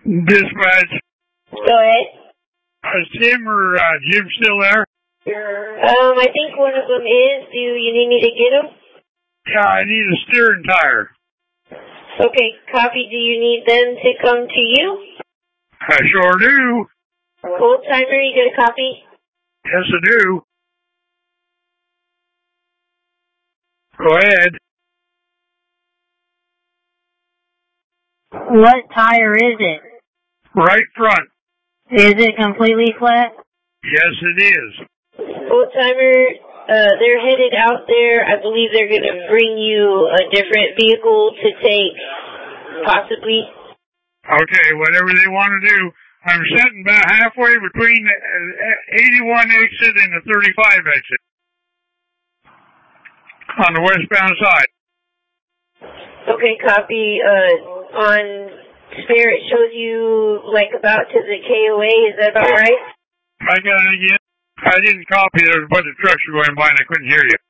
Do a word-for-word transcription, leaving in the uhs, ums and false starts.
Dispatch. Go ahead. Is Tim or uh, Jim still there? Um, I think one of them is. Do you need me to get them? Yeah, I need a steering tire. Okay, copy. Do you need them to come to you? I sure do. Old timer, you get a copy? Yes, I do. Go ahead. What tire is it? Right front. Is it completely flat? Yes, it is. Old timer, uh, they're headed out there. I believe they're going to bring you a different vehicle to take, possibly. Okay, whatever they want to do. I'm sitting about halfway between the eighty-one exit and the thirty-five exit on the westbound side. Okay, copy. Uh, on Spare, it shows you like about to the K O A. Is that about right? I got it again. I didn't copy. There was a bunch of trucks were going by and I couldn't hear you.